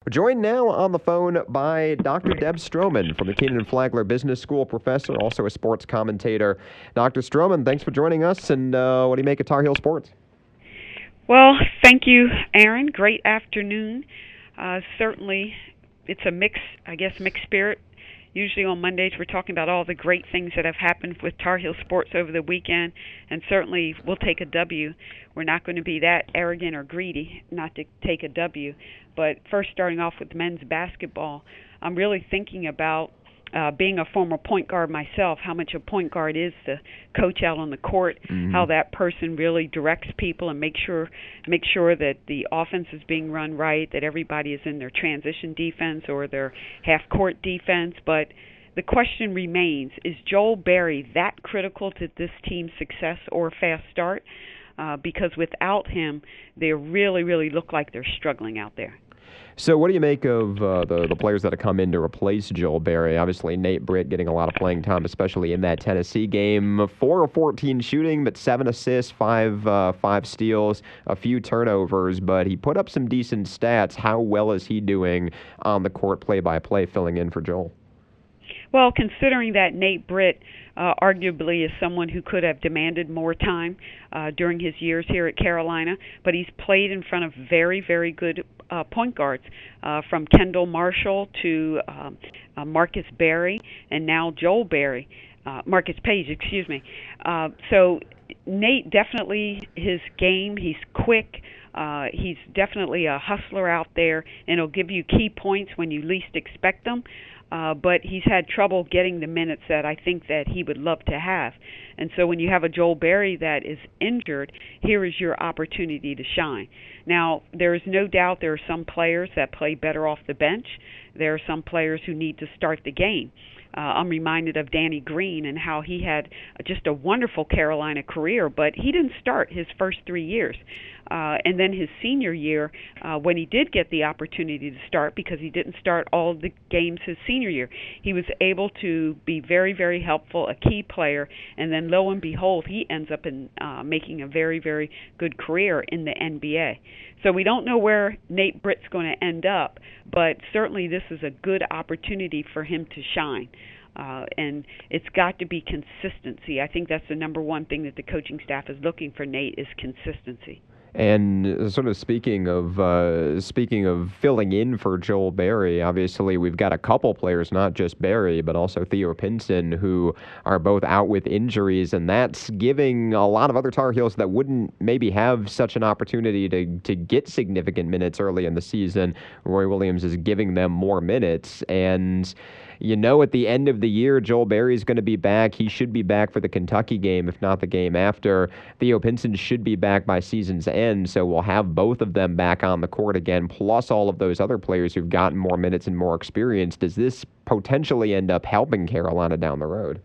We're joined now on the phone by Dr. Deb Stroman from the Keenan and Flagler Business School, professor, also a sports commentator. Dr. Stroman, thanks for joining us, and what do you make of Tar Heel sports? Well, thank you, Aaron. Great afternoon. Certainly, it's a mixed spirit. Usually on Mondays, we're talking about all the great things that have happened with Tar Heel sports over the weekend, and certainly we'll take a W. We're not going to be that arrogant or greedy not to take a W. But first, starting off with men's basketball, I'm really thinking about being a former point guard myself, how much a point guard is to coach out on the court, how that person really directs people and make sure that the offense is being run right, that everybody is in their transition defense or their half-court defense. But the question remains, is Joel Berry that critical to this team's success or fast start? Because without him, they really, really look like they're struggling out there. So what do you make of the players that have come in to replace Joel Berry? Obviously, Nate Britt getting a lot of playing time, especially in that Tennessee game. 4 of 14 shooting, but 7 assists, 5 steals, a few turnovers, but he put up some decent stats. How well is he doing on the court play-by-play filling in for Joel? Well, considering that Nate Britt arguably is someone who could have demanded more time during his years here at Carolina, but he's played in front of very, very good point guards, from Kendall Marshall to Marcus Berry, and now Joel Berry, Marcus Page, excuse me. So Nate, definitely his game, he's quick. He's definitely a hustler out there, and he'll give you key points when you least expect them. But he's had trouble getting the minutes that I think that he would love to have. And so when you have a Joel Berry that is injured, here is your opportunity to shine. Now, there is no doubt there are some players that play better off the bench. There are some players who need to start the game. I'm reminded of Danny Green and how he had just a wonderful Carolina career, but he didn't start his first 3 years. And then his senior year, when he did get the opportunity to start, because he didn't start all of the games his senior year, he was able to be very, very helpful, a key player, and then lo and behold, he ends up in making a very, very good career in the NBA. So we don't know where Nate Britt's going to end up, but certainly this is a good opportunity for him to shine. And it's got to be consistency. I think that's the number one thing that the coaching staff is looking for, Nate, is consistency. And sort of speaking of filling in for Joel Berry, obviously we've got a couple players, not just Berry, but also Theo Pinson, who are both out with injuries, and that's giving a lot of other Tar Heels that wouldn't maybe have such an opportunity to get significant minutes early in the season. Roy Williams is giving them more minutes, and you know, at the end of the year, Joel Berry is going to be back. He should be back for the Kentucky game, if not the game after. Theo Pinson should be back by season's end, so we'll have both of them back on the court again, plus all of those other players who've gotten more minutes and more experience. Does this potentially end up helping Carolina down the road?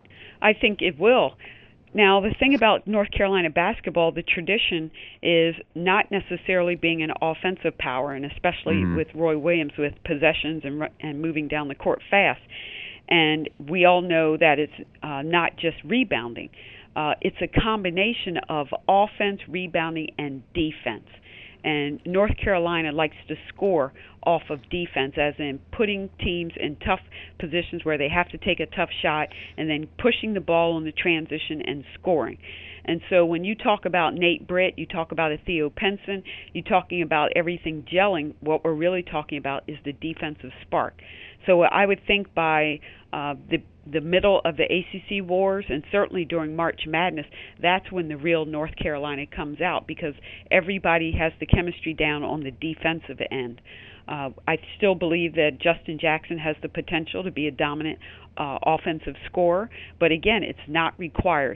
I think it will. Now, the thing about North Carolina basketball, the tradition is not necessarily being an offensive power, and especially with Roy Williams with possessions and moving down the court fast. And we all know that it's not just rebounding. It's a combination of offense, rebounding, and defense. And North Carolina likes to score off of defense, as in putting teams in tough positions where they have to take a tough shot and then pushing the ball on the transition and scoring. And so when you talk about Nate Britt, you talk about a Theo Pinson, you're talking about everything gelling, what we're really talking about is the defensive spark. So I would think by the middle of the ACC wars, and certainly during March Madness, that's when the real North Carolina comes out, because everybody has the chemistry down on the defensive end. I still believe that Justin Jackson has the potential to be a dominant offensive scorer, but again, it's not required.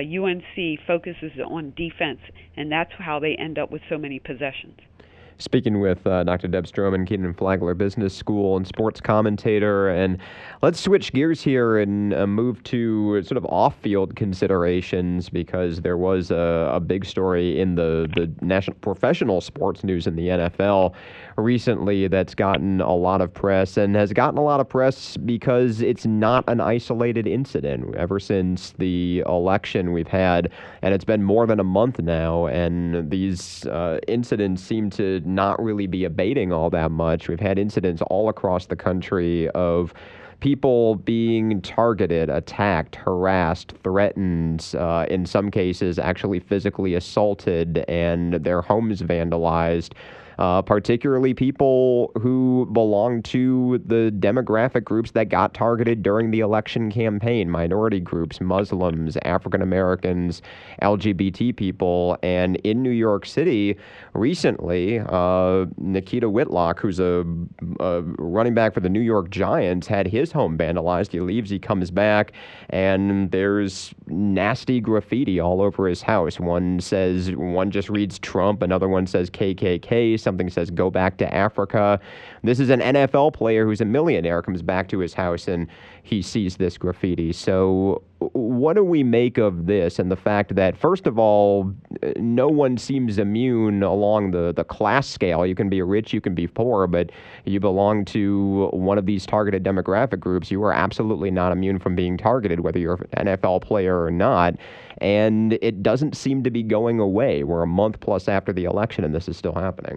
UNC focuses on defense, and that's how they end up with so many possessions. Speaking with Dr. Deb Stroman, Keenan and Flagler Business School and sports commentator. And let's switch gears here and move to sort of off-field considerations, because there was a big story in the national professional sports news in the NFL recently that's gotten a lot of press, and has gotten a lot of press because it's not an isolated incident. Ever since the election we've had, and it's been more than a month now, and these incidents seem to not really be abating all that much. We've had incidents all across the country of people being targeted, attacked, harassed, threatened, in some cases actually physically assaulted, and their homes vandalized. Particularly people who belong to the demographic groups that got targeted during the election campaign, minority groups, Muslims, African Americans, LGBT people. And in New York City recently, Nikita Whitlock, who's a running back for the New York Giants, had his home vandalized. He leaves, he comes back, and there's nasty graffiti all over his house. One just reads Trump, another one says KKK, something says go back to Africa. This is an NFL player who's a millionaire, comes back to his house and he sees this graffiti. So what do we make of this and the fact that, first of all, no one seems immune along the class scale? You can be rich, you can be poor, but you belong to one of these targeted demographic groups. You are absolutely not immune from being targeted, whether you're an NFL player or not. And it doesn't seem to be going away. We're a month plus after the election and this is still happening.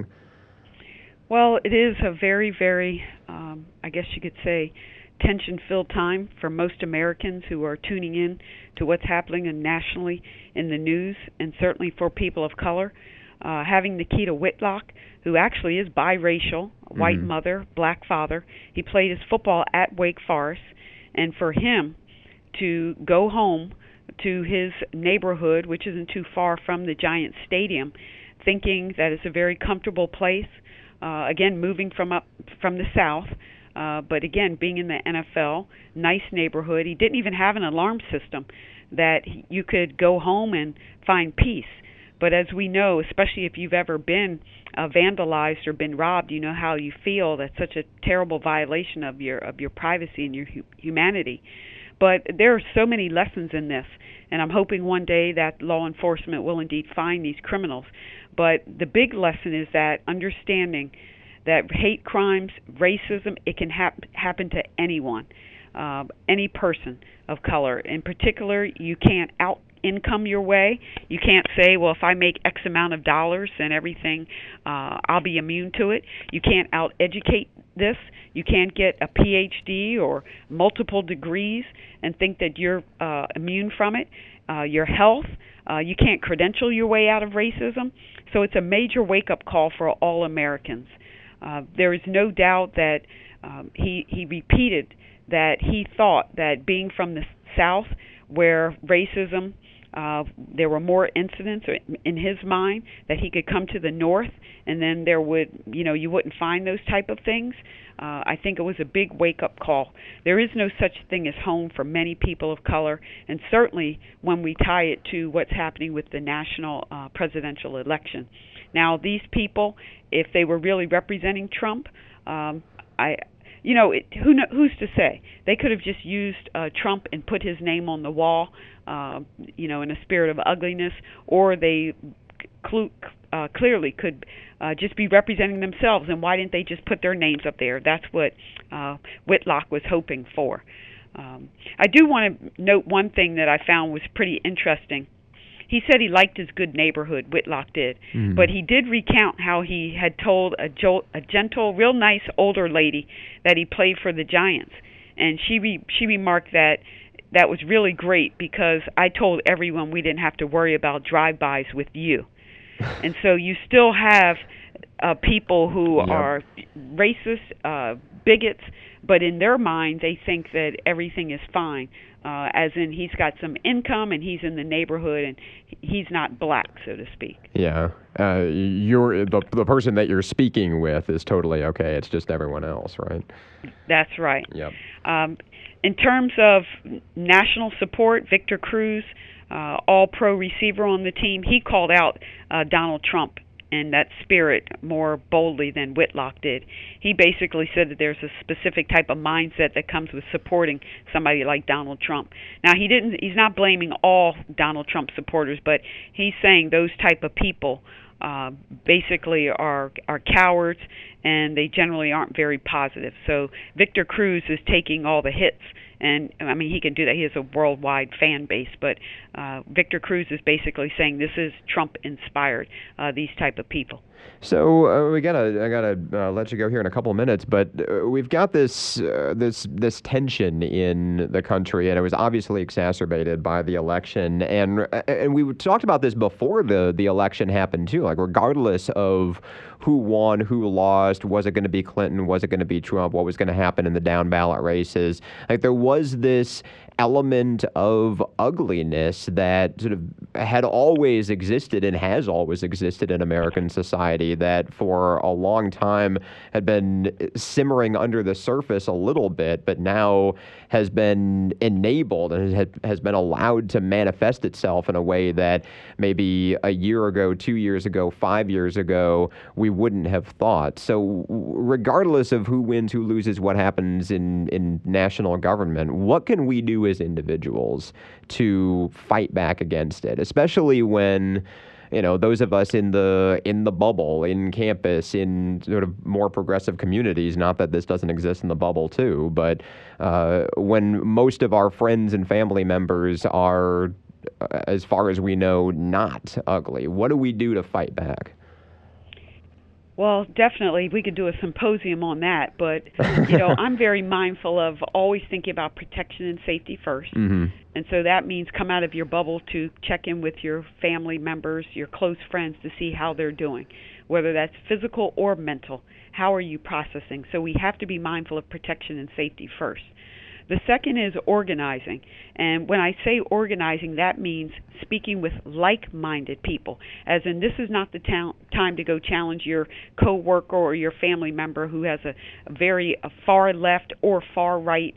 Well, it is a very, very, I guess you could say, tension-filled time for most Americans who are tuning in to what's happening nationally in the news, and certainly for people of color. Having Nikita Whitlock, who actually is biracial, white mother, black father. He played his football at Wake Forest, and for him to go home to his neighborhood, which isn't too far from the Giants Stadium, thinking that it's a very comfortable place, again, moving from the South, but again, being in the NFL, nice neighborhood. He didn't even have an alarm system that you could go home and find peace. But as we know, especially if you've ever been vandalized or been robbed, you know how you feel. That's such a terrible violation of your privacy and your humanity. But there are so many lessons in this, and I'm hoping one day that law enforcement will indeed find these criminals. But the big lesson is that understanding that hate crimes, racism, it can happen to anyone, any person of color. In particular, you can't out-income your way. You can't say, well, if I make X amount of dollars and everything, I'll be immune to it. You can't out-educate this. You can't get a PhD or multiple degrees and think that you're immune from it. Your health, you can't credential your way out of racism. So it's a major wake-up call for all Americans. There is no doubt that he repeated that he thought that being from the South, where racism, there were more incidents in his mind, that he could come to the North and then there would, you wouldn't find those type of things. I think it was a big wake-up call. There is no such thing as home for many people of color, and certainly when we tie it to what's happening with the national presidential election. Now, these people, if they were really representing Trump, who's to say? They could have just used Trump and put his name on the wall, in a spirit of ugliness, or they clearly could just be representing themselves, and why didn't they just put their names up there? That's what Whitlock was hoping for. I do want to note one thing that I found was pretty interesting. He said he liked his good neighborhood, Whitlock did, but he did recount how he had told a gentle, real nice older lady that he played for the Giants, and she remarked that was really great because I told everyone we didn't have to worry about drive-bys with you. And so you still have people who are racist, bigots, but in their mind they think that everything is fine, as in he's got some income and he's in the neighborhood and he's not black, so to speak. Yeah, you're the person that you're speaking with is totally okay. It's just everyone else, right? That's right. Yep. In terms of national support, Victor Cruz, all-pro receiver on the team, he called out Donald Trump in that spirit more boldly than Whitlock did. He basically said that there's a specific type of mindset that comes with supporting somebody like Donald Trump. Now, he's not blaming all Donald Trump supporters, but he's saying those type of people basically are cowards, and they generally aren't very positive. So Victor Cruz is taking all the hits And I mean, he can do that. He has a worldwide fan base. But Victor Cruz is basically saying this is Trump inspired. These type of people. So I gotta let you go here in a couple of minutes, but we've got this tension in the country, and it was obviously exacerbated by the election. And we talked about this before the election happened too. Like, regardless of who won, who lost, was it going to be Clinton, was it going to be Trump, what was going to happen in the down ballot races? Like, there was this element of ugliness that sort of had always existed and has always existed in American society, that for a long time had been simmering under the surface a little bit, but now has been enabled and has been allowed to manifest itself in a way that maybe a year ago, 2 years ago, 5 years ago, we wouldn't have thought. So regardless of who wins, who loses, what happens in national government, what can we do as individuals to fight back against it, especially when, you know, those of us in the bubble, in campus, in sort of more progressive communities, not that this doesn't exist in the bubble too, but when most of our friends and family members are, as far as we know, not ugly, what do we do to fight back? Well, definitely, we could do a symposium on that, but, I'm very mindful of always thinking about protection and safety first. Mm-hmm. And so that means come out of your bubble to check in with your family members, your close friends, to see how they're doing, whether that's physical or mental. How are you processing? So we have to be mindful of protection and safety first. The second is organizing. And when I say organizing, that means speaking with like-minded people. As in, this is not the time to go challenge your coworker or your family member who has a very far left or far right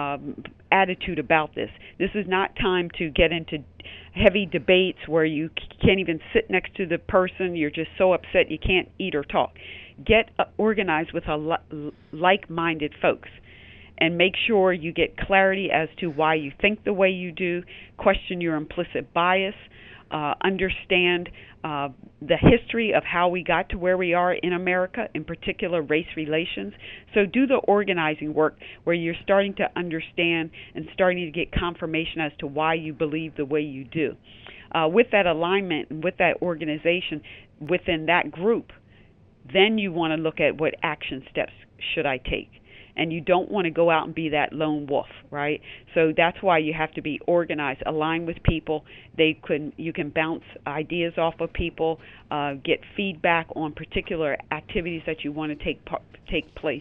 attitude about this. This is not time to get into heavy debates where you can't even sit next to the person. You're just so upset you can't eat or talk. Get organized with like-minded folks, and make sure you get clarity as to why you think the way you do, question your implicit bias, understand the history of how we got to where we are in America, in particular race relations. So do the organizing work where you're starting to understand and starting to get confirmation as to why you believe the way you do. With that alignment and with that organization within that group, then you want to look at what action steps should I take. And you don't want to go out and be that lone wolf, right? So that's why you have to be organized, align with people. You can bounce ideas off of people, get feedback on particular activities that you want to take place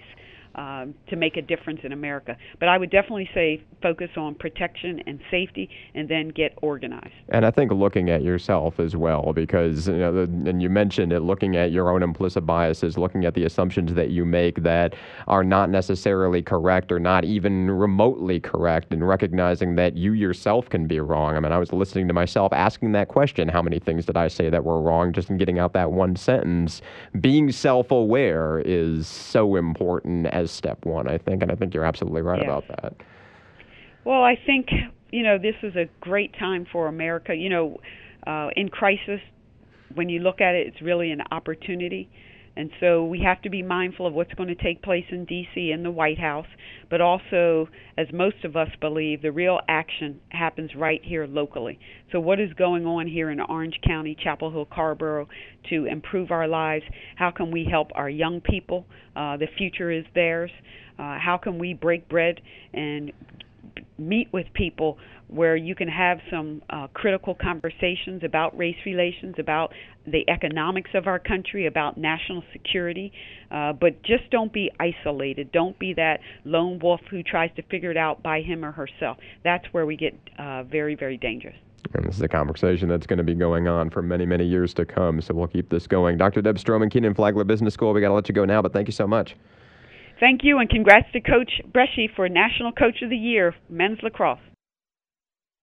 to make a difference in America. But I would definitely say focus on protection and safety, and then get organized. And I think looking at yourself as well, because, and you mentioned it, looking at your own implicit biases, looking at the assumptions that you make that are not necessarily correct or not even remotely correct, and recognizing that you yourself can be wrong. I mean, I was listening to myself asking that question, how many things did I say that were wrong, just in getting out that one sentence. Being self-aware is so important as step one, I think, and I think you're absolutely right about that. Well, I think, this is a great time for America. In crisis, when you look at it, it's really an opportunity. And so we have to be mindful of what's going to take place in D.C. in the White House, but also, as most of us believe, the real action happens right here locally. So what is going on here in Orange County, Chapel Hill, Carrboro, to improve our lives? How can we help our young people? The future is theirs. How can we break bread and meet with people where you can have some critical conversations about race relations, about the economics of our country, about national security, but just don't be isolated. Don't be that lone wolf who tries to figure it out by him or herself. That's where we get very, very dangerous. And this is a conversation that's going to be going on for many, many years to come, so we'll keep this going. Dr. Deb Stroman, Kenan Flagler Business School, we got to let you go now, but thank you so much. Thank you, and congrats to Coach Bresci for National Coach of the Year, men's lacrosse.